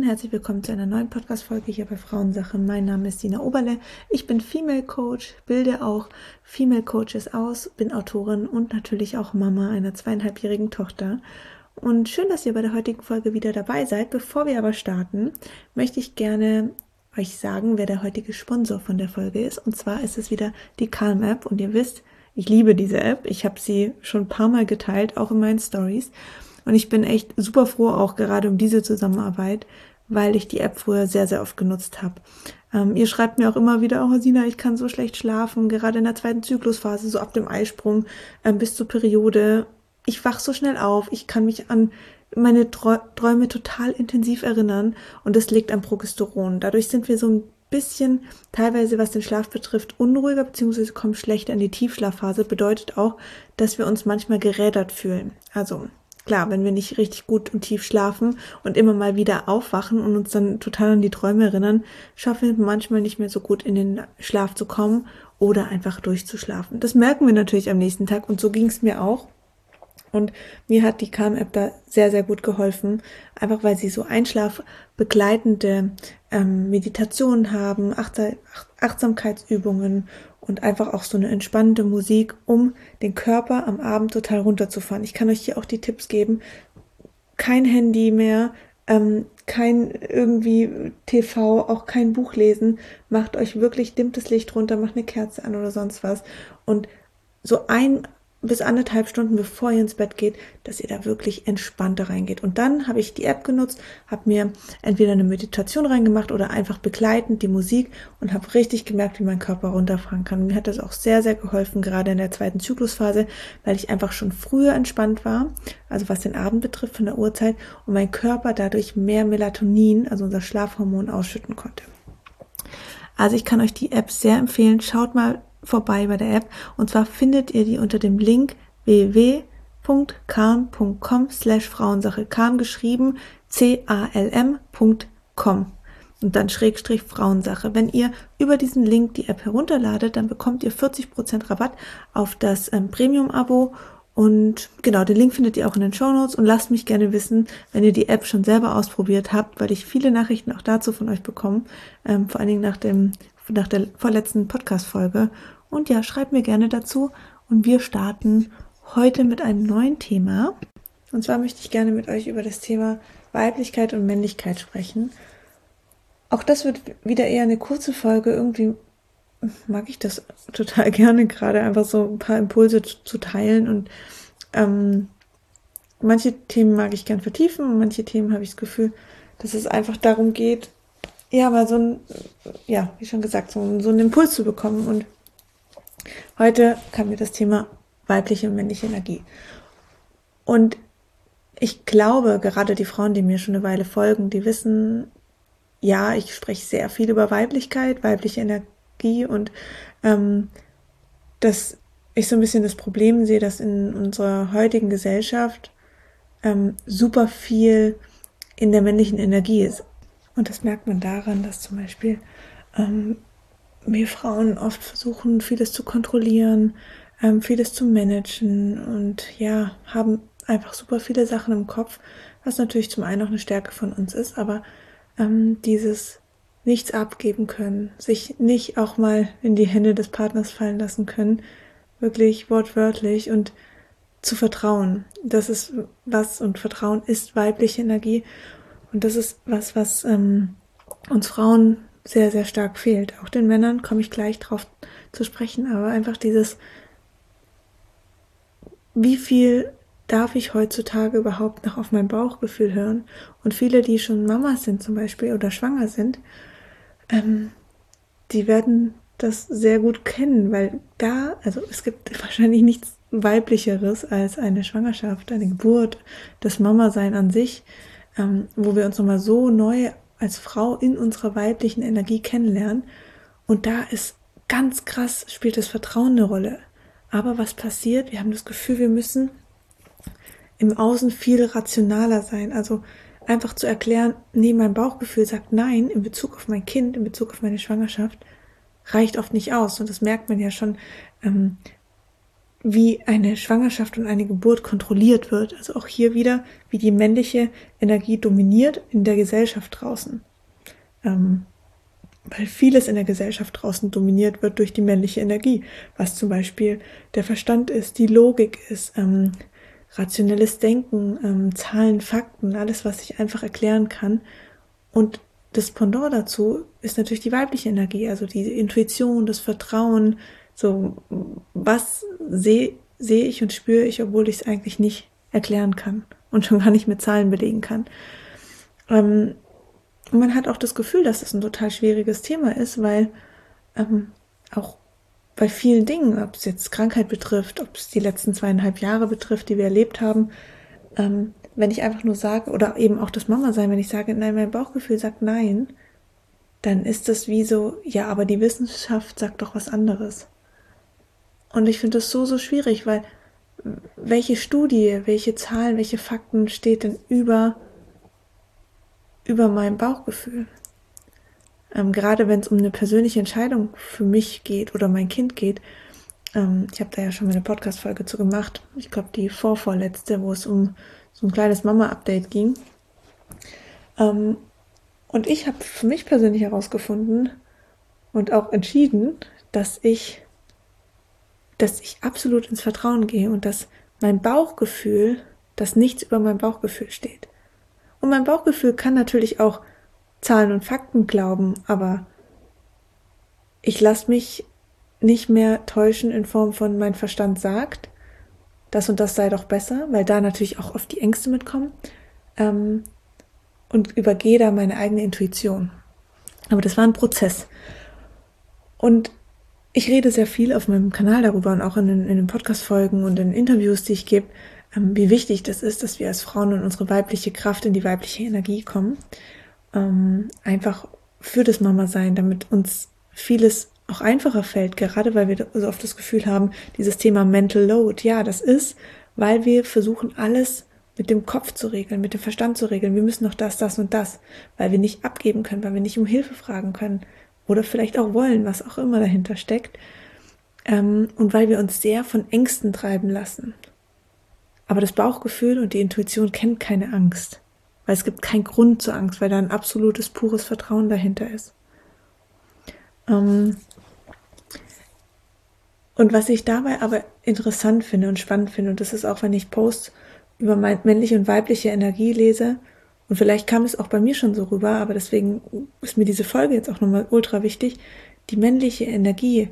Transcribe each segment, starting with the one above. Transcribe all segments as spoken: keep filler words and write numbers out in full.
herzlich willkommen zu einer neuen Podcast-Folge hier bei Frauensache. Mein Name ist Dina Oberle. Ich bin Female Coach, bilde auch Female Coaches aus, bin Autorin und natürlich auch Mama einer zweieinhalbjährigen Tochter. Und schön, dass ihr bei der heutigen Folge wieder dabei seid. Bevor wir aber starten, möchte ich gerne euch sagen, wer der heutige Sponsor von der Folge ist. Und zwar ist es wieder die Calm-App. Und ihr wisst, ich liebe diese App. Ich habe sie schon ein paar Mal geteilt, auch in meinen Stories. Und ich bin echt super froh, auch gerade um diese Zusammenarbeit, weil ich die App früher sehr, sehr oft genutzt habe. Ähm, ihr schreibt mir auch immer wieder, oh Sina, ich kann so schlecht schlafen, gerade in der zweiten Zyklusphase, so ab dem Eisprung ähm, bis zur Periode. Ich wach so schnell auf, ich kann mich an meine Träume total intensiv erinnern und das liegt am Progesteron. Dadurch sind wir so ein bisschen, teilweise was den Schlaf betrifft, unruhiger, beziehungsweise kommen schlechter in die Tiefschlafphase, bedeutet auch, dass wir uns manchmal gerädert fühlen. Also klar, wenn wir nicht richtig gut und tief schlafen und immer mal wieder aufwachen und uns dann total an die Träume erinnern, schaffen wir manchmal nicht mehr so gut in den Schlaf zu kommen oder einfach durchzuschlafen. Das merken wir natürlich am nächsten Tag und so ging es mir auch. Und mir hat die Calm-App da sehr, sehr gut geholfen, einfach weil sie so einschlafbegleitende ähm, Meditationen haben, Achtsam- Achtsamkeitsübungen und einfach auch so eine entspannende Musik, um den Körper am Abend total runterzufahren. Ich kann euch hier auch die Tipps geben, kein Handy mehr, ähm, kein irgendwie T V, auch kein Buch lesen, macht euch wirklich, dimmt das Licht runter, macht eine Kerze an oder sonst was und so ein bis anderthalb Stunden, bevor ihr ins Bett geht, dass ihr da wirklich entspannter reingeht. Und dann habe ich die App genutzt, habe mir entweder eine Meditation reingemacht oder einfach begleitend die Musik und habe richtig gemerkt, wie mein Körper runterfahren kann. Und mir hat das auch sehr, sehr geholfen, gerade in der zweiten Zyklusphase, weil ich einfach schon früher entspannt war, also was den Abend betrifft von der Uhrzeit, und mein Körper dadurch mehr Melatonin, also unser Schlafhormon, ausschütten konnte. Also ich kann euch die App sehr empfehlen. Schaut mal vorbei bei der App und zwar findet ihr die unter dem Link w w w punkt calm punkt com slash Frauensache, Calm geschrieben C A L M punkt com und dann Schrägstrich Frauensache. Wenn ihr über diesen Link die App herunterladet, dann bekommt ihr vierzig Prozent Rabatt auf das ähm, Premium-Abo und genau, den Link findet ihr auch in den Shownotes und lasst mich gerne wissen, wenn ihr die App schon selber ausprobiert habt, weil ich viele Nachrichten auch dazu von euch bekomme, ähm, vor allen Dingen nach dem nach der vorletzten Podcast-Folge. Und ja, schreibt mir gerne dazu. Und wir starten heute mit einem neuen Thema. Und zwar möchte ich gerne mit euch über das Thema Weiblichkeit und Männlichkeit sprechen. Auch das wird wieder eher eine kurze Folge. Irgendwie mag ich das total gerne, gerade einfach so ein paar Impulse zu teilen. Und ähm, manche Themen mag ich gern vertiefen und manche Themen habe ich das Gefühl, dass es einfach darum geht, ja, mal so ein, ja, wie schon gesagt, so, so einen Impuls zu bekommen. Und heute kam mir das Thema weibliche und männliche Energie. Und ich glaube, gerade die Frauen, die mir schon eine Weile folgen, die wissen, ja, ich spreche sehr viel über Weiblichkeit, weibliche Energie und ähm, dass ich so ein bisschen das Problem sehe, dass in unserer heutigen Gesellschaft ähm, super viel in der männlichen Energie ist. Und das merkt man daran, dass zum Beispiel ähm, wir Frauen oft versuchen, vieles zu kontrollieren, ähm, vieles zu managen und ja, haben einfach super viele Sachen im Kopf, was natürlich zum einen auch eine Stärke von uns ist, aber ähm, dieses nichts abgeben können, sich nicht auch mal in die Hände des Partners fallen lassen können, wirklich wortwörtlich und zu vertrauen. Das ist was, und Vertrauen ist weibliche Energie. Und das ist was, was ähm, uns Frauen sehr, sehr stark fehlt. Auch den Männern komme ich gleich drauf zu sprechen, aber einfach dieses, wie viel darf ich heutzutage überhaupt noch auf mein Bauchgefühl hören? Und viele, die schon Mamas sind zum Beispiel oder schwanger sind, ähm, die werden das sehr gut kennen, weil da, also es gibt wahrscheinlich nichts Weiblicheres als eine Schwangerschaft, eine Geburt, das Mama-Sein an sich, ähm, wo wir uns nochmal so neu als Frau in unserer weiblichen Energie kennenlernen. Und da ist ganz krass, spielt das Vertrauen eine Rolle. Aber was passiert? Wir haben das Gefühl, wir müssen im Außen viel rationaler sein. Also einfach zu erklären, nee, mein Bauchgefühl sagt nein in Bezug auf mein Kind, in Bezug auf meine Schwangerschaft, reicht oft nicht aus. Und das merkt man ja schon, ähm, wie eine Schwangerschaft und eine Geburt kontrolliert wird. Also auch hier wieder, wie die männliche Energie dominiert in der Gesellschaft draußen. Ähm, weil vieles in der Gesellschaft draußen dominiert wird durch die männliche Energie, was zum Beispiel der Verstand ist, die Logik ist, ähm, rationelles Denken, ähm, Zahlen, Fakten, alles, was ich einfach erklären kann. Und das Pendant dazu ist natürlich die weibliche Energie, also die Intuition, das Vertrauen, so was sehe sehe ich und spüre ich, obwohl ich es eigentlich nicht erklären kann und schon gar nicht mit Zahlen belegen kann. Ähm, und man hat auch das Gefühl, dass es ein total schwieriges Thema ist, weil ähm, auch bei vielen Dingen, ob es jetzt Krankheit betrifft, ob es die letzten zweieinhalb Jahre betrifft, die wir erlebt haben, ähm, wenn ich einfach nur sage, oder eben auch das Mama-Sein, wenn ich sage, nein, mein Bauchgefühl sagt nein, dann ist das wie so, ja, aber die Wissenschaft sagt doch was anderes. Und ich finde das so, so schwierig, weil welche Studie, welche Zahlen, welche Fakten steht denn über, über mein Bauchgefühl? Ähm, gerade wenn es um eine persönliche Entscheidung für mich geht oder mein Kind geht. Ähm, ich habe da ja schon mal eine Podcast-Folge zu gemacht. Ich glaube, die vorvorletzte, wo es um so ein kleines Mama-Update ging. Ähm, und ich habe für mich persönlich herausgefunden und auch entschieden, dass ich, dass ich absolut ins Vertrauen gehe und dass mein Bauchgefühl, dass nichts über mein Bauchgefühl steht. Und mein Bauchgefühl kann natürlich auch Zahlen und Fakten glauben, aber ich lasse mich nicht mehr täuschen in Form von mein Verstand sagt, das und das sei doch besser, weil da natürlich auch oft die Ängste mitkommen, ähm, und übergehe da meine eigene Intuition. Aber das war ein Prozess. Und ich rede sehr viel auf meinem Kanal darüber und auch in den, in den Podcast-Folgen und in Interviews, die ich gebe, ähm, wie wichtig das ist, dass wir als Frauen in unsere weibliche Kraft, in die weibliche Energie kommen. Ähm, einfach für das Mama-Sein, damit uns vieles auch einfacher fällt, gerade weil wir so oft das Gefühl haben, dieses Thema Mental Load, ja, das ist, weil wir versuchen, alles mit dem Kopf zu regeln, mit dem Verstand zu regeln. Wir müssen noch das, das und das, weil wir nicht abgeben können, weil wir nicht um Hilfe fragen können oder vielleicht auch wollen, was auch immer dahinter steckt, ähm, und weil wir uns sehr von Ängsten treiben lassen. Aber das Bauchgefühl und die Intuition kennt keine Angst, weil es gibt keinen Grund zur Angst, weil da ein absolutes, pures Vertrauen dahinter ist. Ähm, und was ich dabei aber interessant finde und spannend finde, und das ist auch, wenn ich Posts über männliche und weibliche Energie lese, und vielleicht kam es auch bei mir schon so rüber, aber deswegen ist mir diese Folge jetzt auch nochmal ultra wichtig, die männliche Energie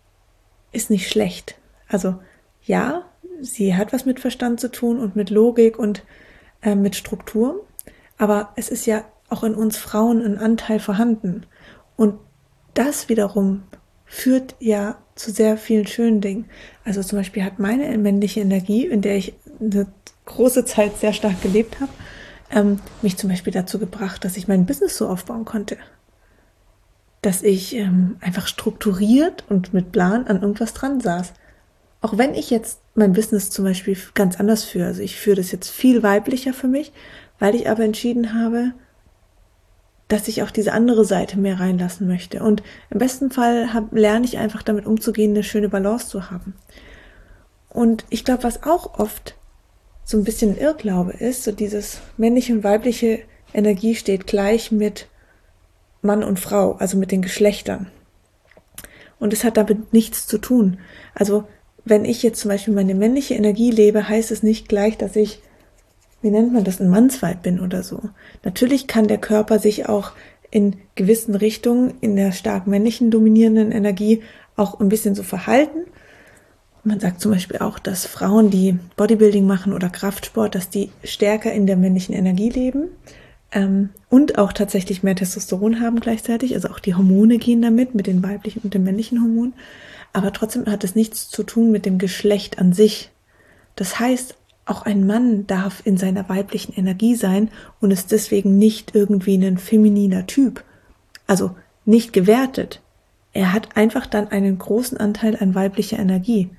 ist nicht schlecht. Also ja, sie hat was mit Verstand zu tun und mit Logik und äh, mit Struktur, aber es ist ja auch in uns Frauen ein Anteil vorhanden. Und das wiederum führt ja zu sehr vielen schönen Dingen. Also zum Beispiel hat meine männliche Energie, in der ich eine große Zeit sehr stark gelebt habe, ähm, mich zum Beispiel dazu gebracht, dass ich mein Business so aufbauen konnte. Dass ich ähm, einfach strukturiert und mit Plan an irgendwas dran saß. Auch wenn ich jetzt mein Business zum Beispiel ganz anders führe. Also ich führe das jetzt viel weiblicher für mich, weil ich aber entschieden habe, dass ich auch diese andere Seite mehr reinlassen möchte. Und im besten Fall hab, lerne ich einfach damit umzugehen, eine schöne Balance zu haben. Und ich glaube, was auch oft so ein bisschen ein Irrglaube ist, so dieses männliche und weibliche Energie steht gleich mit Mann und Frau, also mit den Geschlechtern. Und es hat damit nichts zu tun. Also wenn ich jetzt zum Beispiel meine männliche Energie lebe, heißt es nicht gleich, dass ich, wie nennt man das, ein Mannsweib bin oder so. Natürlich kann der Körper sich auch in gewissen Richtungen in der stark männlichen dominierenden Energie auch ein bisschen so verhalten. Man sagt zum Beispiel auch, dass Frauen, die Bodybuilding machen oder Kraftsport, dass die stärker in der männlichen Energie leben ähm, und auch tatsächlich mehr Testosteron haben gleichzeitig. Also auch die Hormone gehen damit, mit den weiblichen und den männlichen Hormonen. Aber trotzdem hat es nichts zu tun mit dem Geschlecht an sich. Das heißt, auch ein Mann darf in seiner weiblichen Energie sein und ist deswegen nicht irgendwie ein femininer Typ. Also nicht gewertet. Er hat einfach dann einen großen Anteil an weiblicher Energie.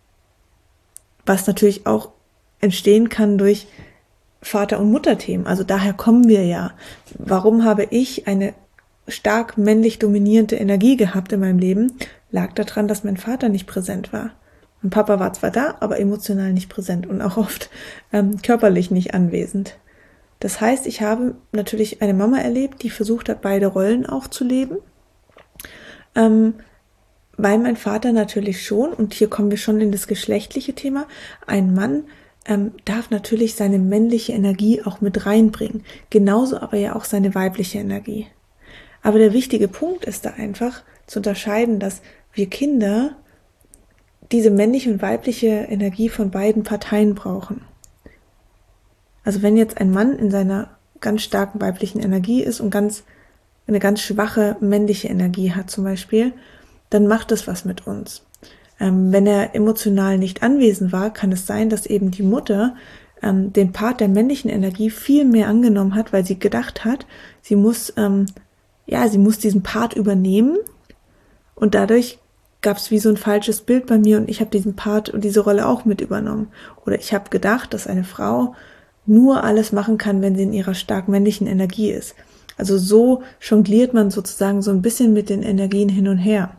Was natürlich auch entstehen kann durch Vater- und Mutterthemen. Also daher kommen wir ja. Warum habe ich eine stark männlich dominierende Energie gehabt in meinem Leben? Lag daran, dass mein Vater nicht präsent war. Mein Papa war zwar da, aber emotional nicht präsent und auch oft ähm, körperlich nicht anwesend. Das heißt, ich habe natürlich eine Mama erlebt, die versucht hat, beide Rollen auch zu leben, ähm, weil mein Vater natürlich schon, und hier kommen wir schon in das geschlechtliche Thema, ein Mann ähm, darf natürlich seine männliche Energie auch mit reinbringen, genauso aber ja auch seine weibliche Energie. Aber der wichtige Punkt ist da einfach zu unterscheiden, dass wir Kinder diese männliche und weibliche Energie von beiden Parteien brauchen. Also wenn jetzt ein Mann in seiner ganz starken weiblichen Energie ist und ganz eine ganz schwache männliche Energie hat zum Beispiel, dann macht das was mit uns. Ähm, wenn er emotional nicht anwesend war, kann es sein, dass eben die Mutter ähm, den Part der männlichen Energie viel mehr angenommen hat, weil sie gedacht hat, sie muss, ähm, ja, sie muss diesen Part übernehmen und dadurch gab es wie so ein falsches Bild bei mir und ich habe diesen Part und diese Rolle auch mit übernommen. Oder ich habe gedacht, dass eine Frau nur alles machen kann, wenn sie in ihrer stark männlichen Energie ist. Also so jongliert man sozusagen so ein bisschen mit den Energien hin und her.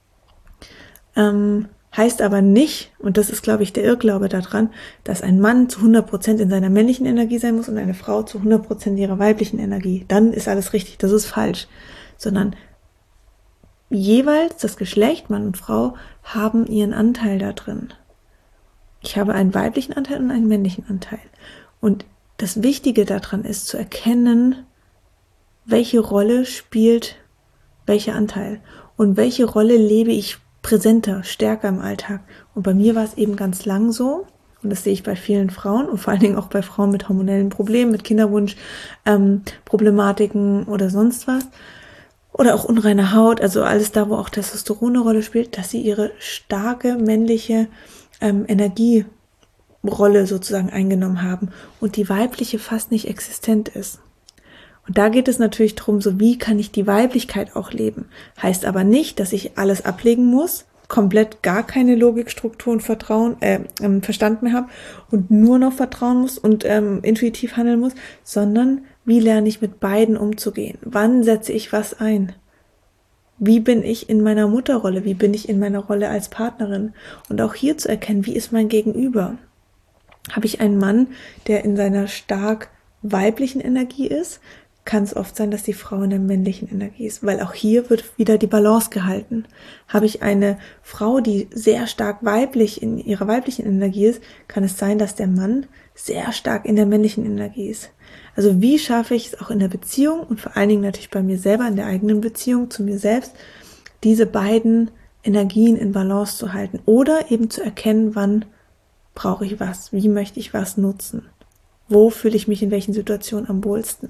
Ähm, heißt aber nicht, und das ist, glaube ich, der Irrglaube daran, dass ein Mann zu hundert Prozent in seiner männlichen Energie sein muss und eine Frau zu hundert Prozent ihrer weiblichen Energie. Dann ist alles richtig, das ist falsch. Sondern jeweils das Geschlecht, Mann und Frau, haben ihren Anteil da drin. Ich habe einen weiblichen Anteil und einen männlichen Anteil. Und das Wichtige daran ist zu erkennen, welche Rolle spielt welcher Anteil und welche Rolle lebe ich präsenter, stärker im Alltag. Und bei mir war es eben ganz lang so, und das sehe ich bei vielen Frauen und vor allen Dingen auch bei Frauen mit hormonellen Problemen, mit Kinderwunsch, ähm, Problematiken oder sonst was, oder auch unreine Haut, also alles da, wo auch Testosteron eine Rolle spielt, dass sie ihre starke männliche ähm, Energierolle sozusagen eingenommen haben und die weibliche fast nicht existent ist. Und da geht es natürlich darum, so wie kann ich die Weiblichkeit auch leben. Heißt aber nicht, dass ich alles ablegen muss, komplett gar keine Logik, Struktur und Vertrauen, äh, ähm, Verstand mehr habe und nur noch vertrauen muss und ähm, intuitiv handeln muss, sondern wie lerne ich mit beiden umzugehen? Wann setze ich was ein? Wie bin ich in meiner Mutterrolle? Wie bin ich in meiner Rolle als Partnerin? Und auch hier zu erkennen, wie ist mein Gegenüber? Habe ich einen Mann, der in seiner stark weiblichen Energie ist? Kann es oft sein, dass die Frau in der männlichen Energie ist, weil auch hier wird wieder die Balance gehalten. Habe ich eine Frau, die sehr stark weiblich in ihrer weiblichen Energie ist, kann es sein, dass der Mann sehr stark in der männlichen Energie ist. Also wie schaffe ich es auch in der Beziehung und vor allen Dingen natürlich bei mir selber in der eigenen Beziehung zu mir selbst, diese beiden Energien in Balance zu halten oder eben zu erkennen, wann brauche ich was, wie möchte ich was nutzen, wo fühle ich mich in welchen Situationen am wohlsten.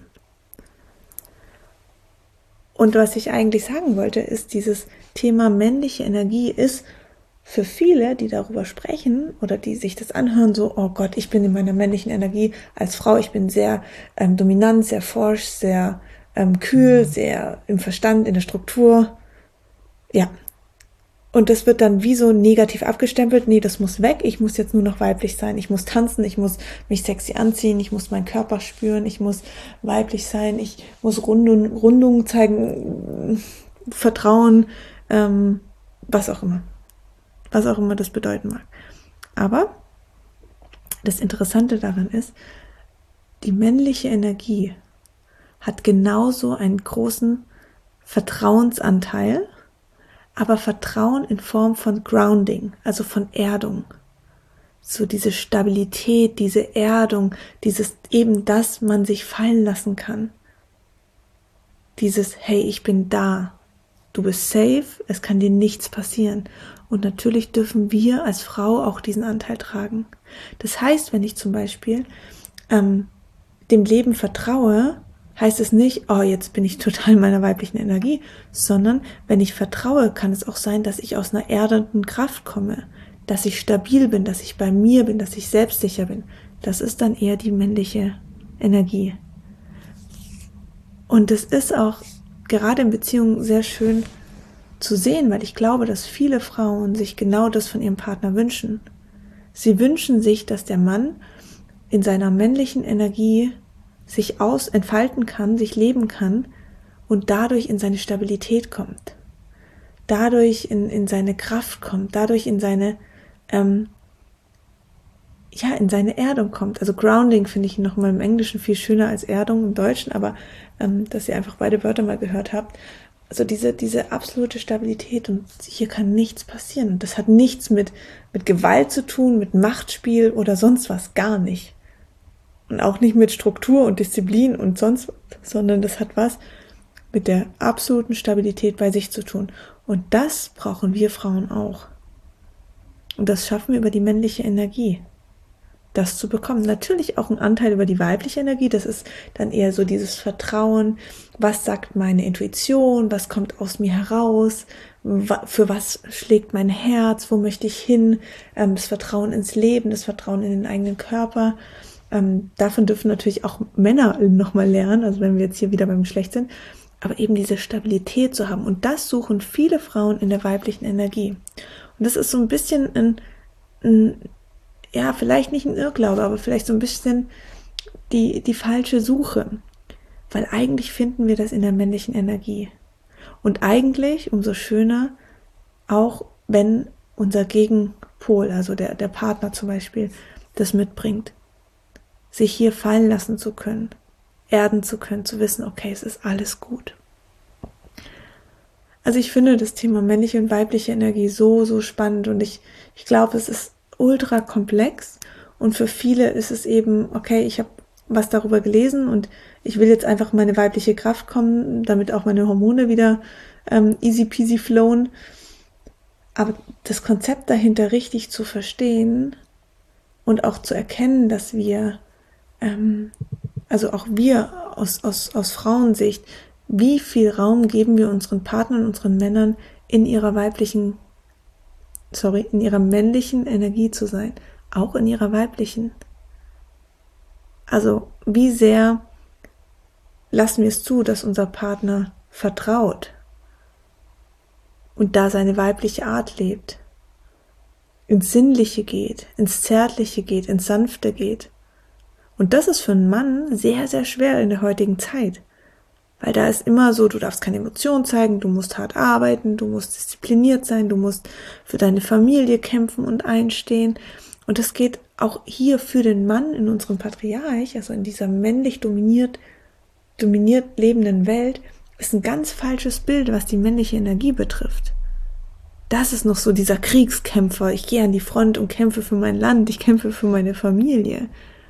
Und was ich eigentlich sagen wollte, ist, dieses Thema männliche Energie ist für viele, die darüber sprechen oder die sich das anhören, so, oh Gott, ich bin in meiner männlichen Energie als Frau, ich bin sehr ähm, dominant, sehr forsch, sehr ähm, kühl, sehr im Verstand, in der Struktur. Ja. Und das wird dann wie so negativ abgestempelt, nee, das muss weg, ich muss jetzt nur noch weiblich sein, ich muss tanzen, ich muss mich sexy anziehen, ich muss meinen Körper spüren, ich muss weiblich sein, ich muss Rundung, Rundungen zeigen, Vertrauen, ähm, was auch immer. Was auch immer das bedeuten mag. Aber das Interessante daran ist, die männliche Energie hat genauso einen großen Vertrauensanteil, aber Vertrauen in Form von Grounding, also von Erdung. So diese Stabilität, diese Erdung, dieses eben das man sich fallen lassen kann. Dieses, hey, ich bin da, du bist safe, es kann dir nichts passieren. Und natürlich dürfen wir als Frau auch diesen Anteil tragen. Das heißt, wenn ich zum Beispiel ähm, dem Leben vertraue, heißt es nicht, oh, jetzt bin ich total in meiner weiblichen Energie, sondern wenn ich vertraue, kann es auch sein, dass ich aus einer erdenden Kraft komme, dass ich stabil bin, dass ich bei mir bin, dass ich selbstsicher bin. Das ist dann eher die männliche Energie. Und es ist auch gerade in Beziehungen sehr schön zu sehen, weil ich glaube, dass viele Frauen sich genau das von ihrem Partner wünschen. Sie wünschen sich, dass der Mann in seiner männlichen Energie sich aus entfalten kann, sich leben kann und dadurch in seine Stabilität kommt, dadurch in, in seine Kraft kommt, dadurch in seine ähm, ja, in seine Erdung kommt. Also Grounding finde ich nochmal im Englischen viel schöner als Erdung im Deutschen, aber ähm, dass ihr einfach beide Wörter mal gehört habt. Also diese, diese absolute Stabilität, und hier kann nichts passieren. Und das hat nichts mit, mit Gewalt zu tun, mit Machtspiel oder sonst was, gar nicht. Und auch nicht mit Struktur und Disziplin und sonst was, sondern das hat was mit der absoluten Stabilität bei sich zu tun. Und das brauchen wir Frauen auch. Und das schaffen wir über die männliche Energie, das zu bekommen. Natürlich auch ein Anteil über die weibliche Energie, das ist dann eher so dieses Vertrauen, was sagt meine Intuition, was kommt aus mir heraus, für was schlägt mein Herz, wo möchte ich hin, das Vertrauen ins Leben, das Vertrauen in den eigenen Körper. Davon dürfen natürlich auch Männer nochmal lernen, also wenn wir jetzt hier wieder beim Geschlecht sind, aber eben diese Stabilität zu haben. Und das suchen viele Frauen in der weiblichen Energie. Und das ist so ein bisschen ein, ein ja, vielleicht nicht ein Irrglaube, aber vielleicht so ein bisschen die, die falsche Suche. Weil eigentlich finden wir das in der männlichen Energie. Und eigentlich, umso schöner, auch wenn unser Gegenpol, also der, der Partner zum Beispiel, das mitbringt, sich hier fallen lassen zu können, erden zu können, zu wissen, okay, es ist alles gut. Also ich finde das Thema männliche und weibliche Energie so, so spannend, und ich, ich glaube, es ist ultra komplex, und für viele ist es eben, okay, ich habe was darüber gelesen und ich will jetzt einfach meine weibliche Kraft kommen, damit auch meine Hormone wieder ähm, easy peasy flowen. Aber das Konzept dahinter richtig zu verstehen und auch zu erkennen, dass wir, ähm, also auch wir aus, aus, aus Frauensicht, wie viel Raum geben wir unseren Partnern, unseren Männern in ihrer weiblichen, sorry, in ihrer männlichen Energie zu sein, auch in ihrer weiblichen. Also wie sehr lassen wir es zu, dass unser Partner vertraut und da seine weibliche Art lebt, ins Sinnliche geht, ins Zärtliche geht, ins Sanfte geht. Und das ist für einen Mann sehr, sehr schwer in der heutigen Zeit. Weil da ist immer so, du darfst keine Emotionen zeigen, du musst hart arbeiten, du musst diszipliniert sein, du musst für deine Familie kämpfen und einstehen. Und das geht auch hier für den Mann in unserem Patriarch, also in dieser männlich dominiert, dominiert lebenden Welt, ist ein ganz falsches Bild, was die männliche Energie betrifft. Das ist noch so dieser Kriegskämpfer, ich gehe an die Front und kämpfe für mein Land, ich kämpfe für meine Familie.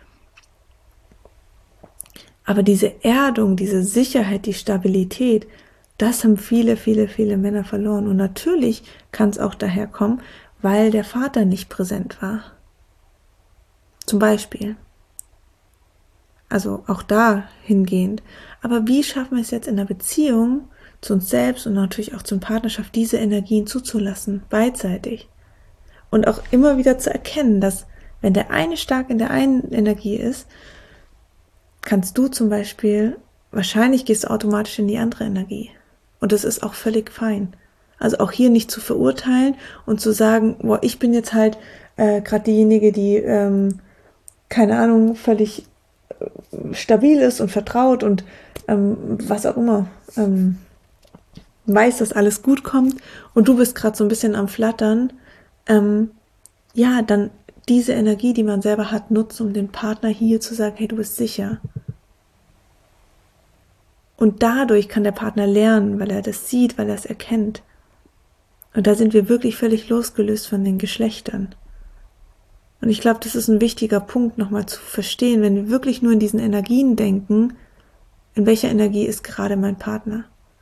Aber diese Erdung, diese Sicherheit, die Stabilität, das haben viele, viele, viele Männer verloren. Und natürlich kann es auch daher kommen, weil der Vater nicht präsent war. Zum Beispiel. Also auch da hingehend. Aber wie schaffen wir es jetzt in der Beziehung zu uns selbst und natürlich auch zur Partnerschaft, diese Energien zuzulassen, beidseitig? Und auch immer wieder zu erkennen, dass wenn der eine stark in der einen Energie ist, kannst du zum Beispiel, wahrscheinlich gehst du automatisch in die andere Energie. Und das ist auch völlig fein. Also auch hier nicht zu verurteilen und zu sagen, boah, ich bin jetzt halt äh, gerade diejenige, die, ähm, keine Ahnung, völlig äh, stabil ist und vertraut und ähm, was auch immer, ähm, weiß, dass alles gut kommt, und du bist gerade so ein bisschen am Flattern. Ähm, ja, dann diese Energie, die man selber hat, nutzen, um den Partner hier zu sagen, hey, du bist sicher. Und dadurch kann der Partner lernen, weil er das sieht, weil er es erkennt. Und da sind wir wirklich völlig losgelöst von den Geschlechtern. Und ich glaube, das ist ein wichtiger Punkt, nochmal zu verstehen, wenn wir wirklich nur in diesen Energien denken, in welcher Energie ist gerade mein Partner?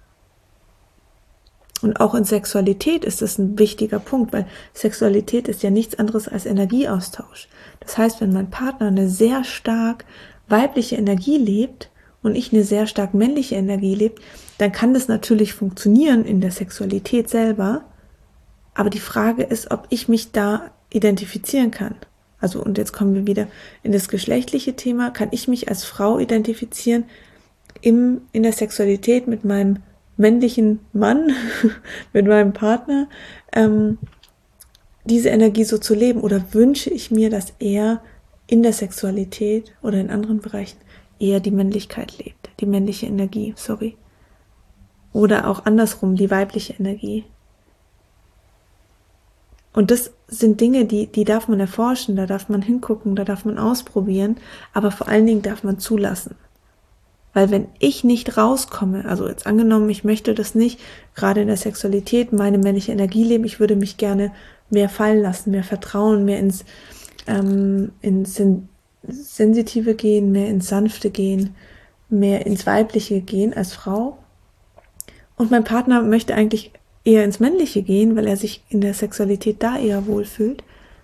Und auch in Sexualität ist das ein wichtiger Punkt, weil Sexualität ist ja nichts anderes als Energieaustausch. Das heißt, wenn mein Partner eine sehr stark weibliche Energie lebt und ich eine sehr stark männliche Energie lebt, dann kann das natürlich funktionieren in der Sexualität selber. Aber die Frage ist, ob ich mich da identifizieren kann. Also, und jetzt kommen wir wieder in das geschlechtliche Thema. Kann ich mich als Frau identifizieren im, in der Sexualität mit meinem männlichen Mann, mit meinem Partner, ähm, diese Energie so zu leben? Oder wünsche ich mir, dass er in der Sexualität oder in anderen Bereichen eher die Männlichkeit lebt, die männliche Energie, sorry. Oder auch andersrum, die weibliche Energie. Und das sind Dinge, die, die darf man erforschen, da darf man hingucken, da darf man ausprobieren, aber vor allen Dingen darf man zulassen. Weil wenn ich nicht rauskomme, also jetzt angenommen, ich möchte das nicht, gerade in der Sexualität, meine männliche Energie leben, ich würde mich gerne mehr fallen lassen, mehr vertrauen, mehr ins, ähm, ins Sen- Sensitive gehen, mehr ins Sanfte gehen, mehr ins Weibliche gehen als Frau. Und mein Partner möchte eigentlich eher ins Männliche gehen, weil er sich in der Sexualität da eher wohlfühlt.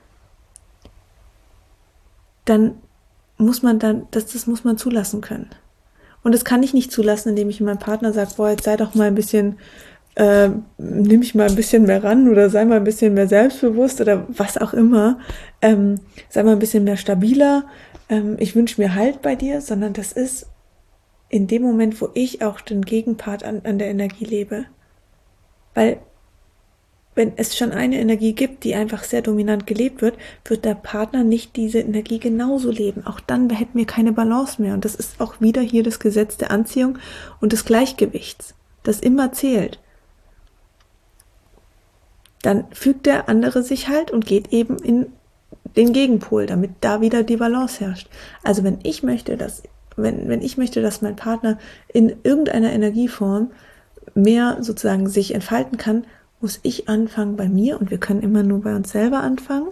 Dann muss man dann, das, das muss man zulassen können. Und das kann ich nicht zulassen, indem ich meinem Partner sage, boah, jetzt sei doch mal ein bisschen, äh, nimm mich mal ein bisschen mehr ran oder sei mal ein bisschen mehr selbstbewusst oder was auch immer, ähm, sei mal ein bisschen mehr stabiler, ähm, ich wünsche mir Halt bei dir, sondern das ist in dem Moment, wo ich auch den Gegenpart an, an der Energie lebe. Weil wenn es schon eine Energie gibt, die einfach sehr dominant gelebt wird, wird der Partner nicht diese Energie genauso leben. Auch dann hätten wir keine Balance mehr. Und das ist auch wieder hier das Gesetz der Anziehung und des Gleichgewichts, das immer zählt. Dann fügt der andere sich halt und geht eben in den Gegenpol, damit da wieder die Balance herrscht. Also wenn ich möchte, dass, wenn, wenn ich möchte, dass mein Partner in irgendeiner Energieform mehr sozusagen sich entfalten kann, muss ich anfangen bei mir, und wir können immer nur bei uns selber anfangen,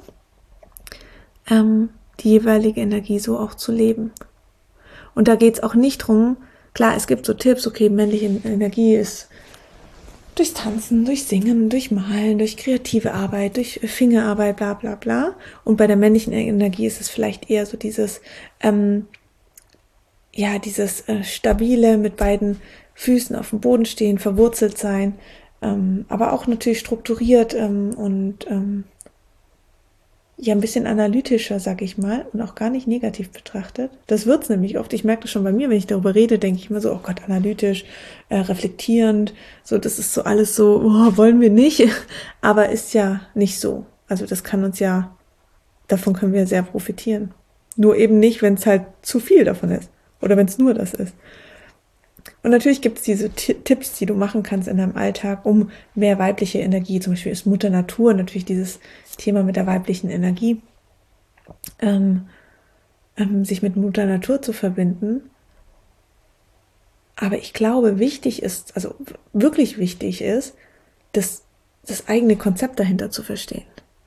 ähm, die jeweilige Energie so auch zu leben. Und da geht es auch nicht drum, klar, es gibt so Tipps, okay, männliche Energie ist durchs Tanzen, durch Singen, durch Malen, durch kreative Arbeit, durch Fingerarbeit, bla bla bla. Und bei der männlichen Energie ist es vielleicht eher so dieses, ähm, ja, dieses äh, stabile, mit beiden Füßen auf dem Boden stehen, verwurzelt sein, ähm, aber auch natürlich strukturiert ähm, und ähm, ja, ein bisschen analytischer, sag ich mal, und auch gar nicht negativ betrachtet. Das wird's nämlich oft. Ich merke das schon bei mir, wenn ich darüber rede, denke ich immer so, oh Gott, analytisch, äh, reflektierend, so, das ist so alles so, oh, wollen wir nicht, aber ist ja nicht so. Also das kann uns ja, davon können wir sehr profitieren. Nur eben nicht, wenn es halt zu viel davon ist oder wenn es nur das ist. Und natürlich gibt es diese T- Tipps, die du machen kannst in deinem Alltag, um mehr weibliche Energie, zum Beispiel ist Mutter Natur natürlich dieses Thema mit der weiblichen Energie, ähm, ähm, sich mit Mutter Natur zu verbinden. Aber ich glaube, wichtig ist, also wirklich wichtig ist, das, das eigene Konzept dahinter zu verstehen.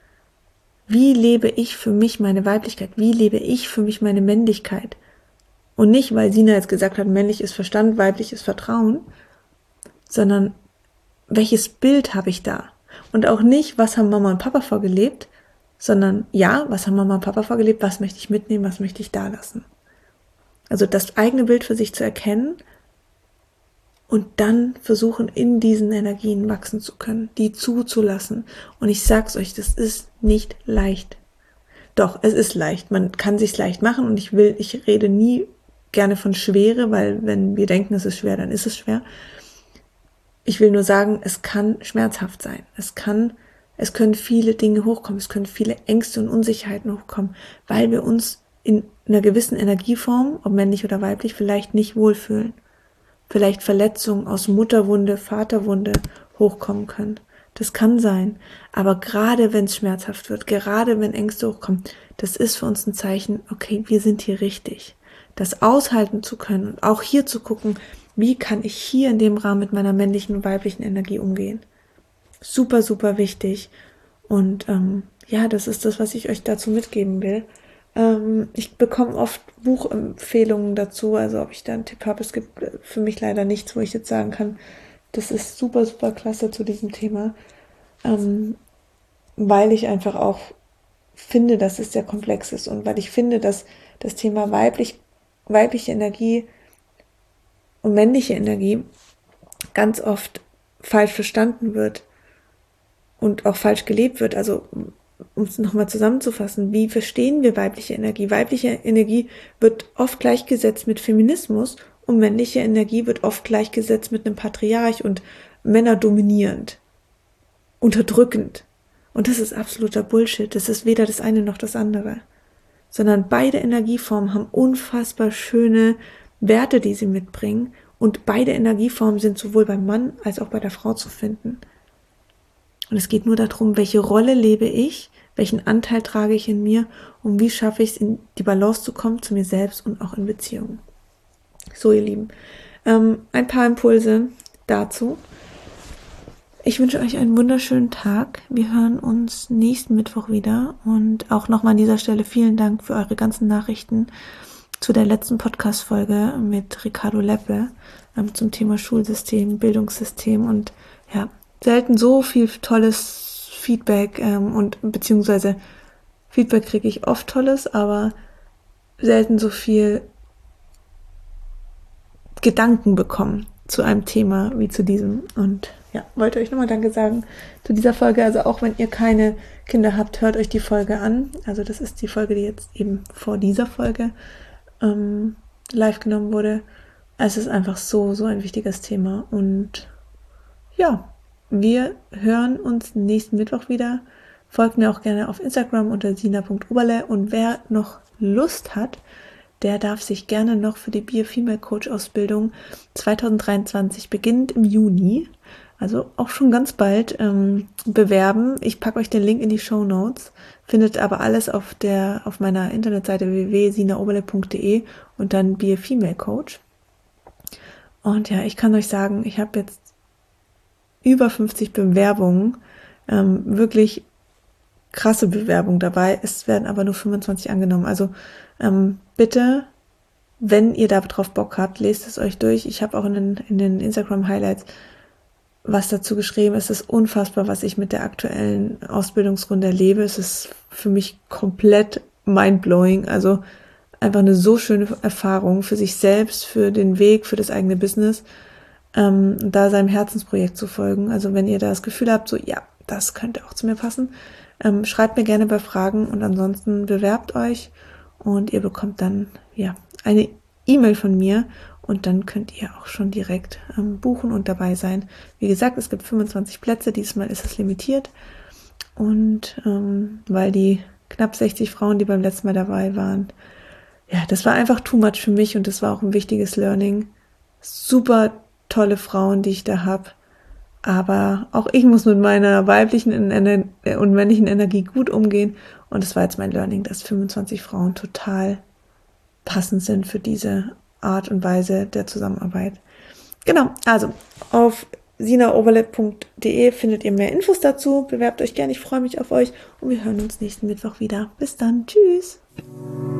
Wie lebe ich für mich meine Weiblichkeit? Wie lebe ich für mich meine Männlichkeit? Und nicht, weil Sina jetzt gesagt hat, männlich ist Verstand, weiblich ist Vertrauen, sondern welches Bild habe ich da? Und auch nicht, was haben Mama und Papa vorgelebt, sondern ja, was haben Mama und Papa vorgelebt, was möchte ich mitnehmen, was möchte ich da lassen? Also das eigene Bild für sich zu erkennen und dann versuchen, in diesen Energien wachsen zu können, die zuzulassen. Und ich sag's euch, das ist nicht leicht. Doch, es ist leicht. Man kann sich's leicht machen und ich will, ich rede nie gerne von Schwere, weil wenn wir denken, es ist schwer, dann ist es schwer. Ich will nur sagen, es kann schmerzhaft sein. Es kann, es können viele Dinge hochkommen. Es können viele Ängste und Unsicherheiten hochkommen, weil wir uns in einer gewissen Energieform, ob männlich oder weiblich, vielleicht nicht wohlfühlen. Vielleicht Verletzungen aus Mutterwunde, Vaterwunde hochkommen können. Das kann sein. Aber gerade wenn es schmerzhaft wird, gerade wenn Ängste hochkommen, das ist für uns ein Zeichen, okay, wir sind hier richtig. Das aushalten zu können und auch hier zu gucken, wie kann ich hier in dem Rahmen mit meiner männlichen und weiblichen Energie umgehen. Super, super wichtig. Und ähm, ja, das ist das, was ich euch dazu mitgeben will. Ähm, ich bekomme oft Buchempfehlungen dazu, also ob ich da einen Tipp habe. Es gibt für mich leider nichts, wo ich jetzt sagen kann, das ist super, super klasse zu diesem Thema. Ähm, weil ich einfach auch finde, dass es sehr komplex ist und weil ich finde, dass das Thema weiblich, weibliche Energie und männliche Energie ganz oft falsch verstanden wird und auch falsch gelebt wird. Also um es nochmal zusammenzufassen, wie verstehen wir weibliche Energie? Weibliche Energie wird oft gleichgesetzt mit Feminismus und männliche Energie wird oft gleichgesetzt mit einem Patriarch und Männer dominierend, unterdrückend. Und das ist absoluter Bullshit. Das ist weder das eine noch das andere. Sondern beide Energieformen haben unfassbar schöne Werte, die sie mitbringen. Und beide Energieformen sind sowohl beim Mann als auch bei der Frau zu finden. Und es geht nur darum, welche Rolle lebe ich, welchen Anteil trage ich in mir und wie schaffe ich es, in die Balance zu kommen zu mir selbst und auch in Beziehungen. So, ihr Lieben, ähm, ein paar Impulse dazu. Ich wünsche euch einen wunderschönen Tag. Wir hören uns nächsten Mittwoch wieder. Und auch nochmal an dieser Stelle vielen Dank für eure ganzen Nachrichten zu der letzten Podcast-Folge mit Ricardo Leppe ähm, zum Thema Schulsystem, Bildungssystem und ja, selten so viel tolles Feedback ähm, und beziehungsweise Feedback kriege ich oft tolles, aber selten so viel Gedanken bekommen zu einem Thema wie zu diesem. Und ja, wollte euch nochmal Danke sagen zu dieser Folge. Also auch wenn ihr keine Kinder habt, hört euch die Folge an. Also das ist die Folge, die jetzt eben vor dieser Folge ähm, live genommen wurde. Es ist einfach so, so ein wichtiges Thema. Und ja, wir hören uns nächsten Mittwoch wieder. Folgt mir auch gerne auf Instagram unter sina punkt oberle. Und wer noch Lust hat, der darf sich gerne noch für die Be a Female Coach Ausbildung zwanzig dreiundzwanzig, beginnend im Juni, also auch schon ganz bald, ähm, bewerben. Ich packe euch den Link in die Shownotes, findet aber alles auf der auf meiner Internetseite w w w punkt sina oberle punkt de und dann Be a Female Coach. Und ja, ich kann euch sagen, ich habe jetzt über fünfzig Bewerbungen, ähm, wirklich krasse Bewerbungen dabei. Es werden aber nur fünfundzwanzig angenommen. Also ähm, bitte, wenn ihr da drauf Bock habt, lest es euch durch. Ich habe auch in den, in den Instagram-Highlights was dazu geschrieben. Es ist unfassbar, was ich mit der aktuellen Ausbildungsrunde erlebe. Es ist für mich komplett mindblowing. Also einfach eine so schöne Erfahrung für sich selbst, für den Weg, für das eigene Business, ähm, da seinem Herzensprojekt zu folgen. Also wenn ihr da das Gefühl habt, so ja, das könnte auch zu mir passen, ähm, schreibt mir gerne bei Fragen und ansonsten bewerbt euch und ihr bekommt dann ja eine E-Mail von mir und dann könnt ihr auch schon direkt ähm, buchen und dabei sein. Wie gesagt, es gibt fünfundzwanzig Plätze, diesmal ist es limitiert und ähm, weil die knapp sechzig Frauen, die beim letzten Mal dabei waren, ja, das war einfach too much für mich und das war auch ein wichtiges Learning. Super tolle Frauen, die ich da habe. Aber auch ich muss mit meiner weiblichen und männlichen Energie gut umgehen. Und es war jetzt mein Learning, dass fünfundzwanzig Frauen total passend sind für diese Art und Weise der Zusammenarbeit. Genau, also auf sina oberle punkt de findet ihr mehr Infos dazu. Bewerbt euch gerne, ich freue mich auf euch. Und wir hören uns nächsten Mittwoch wieder. Bis dann, tschüss.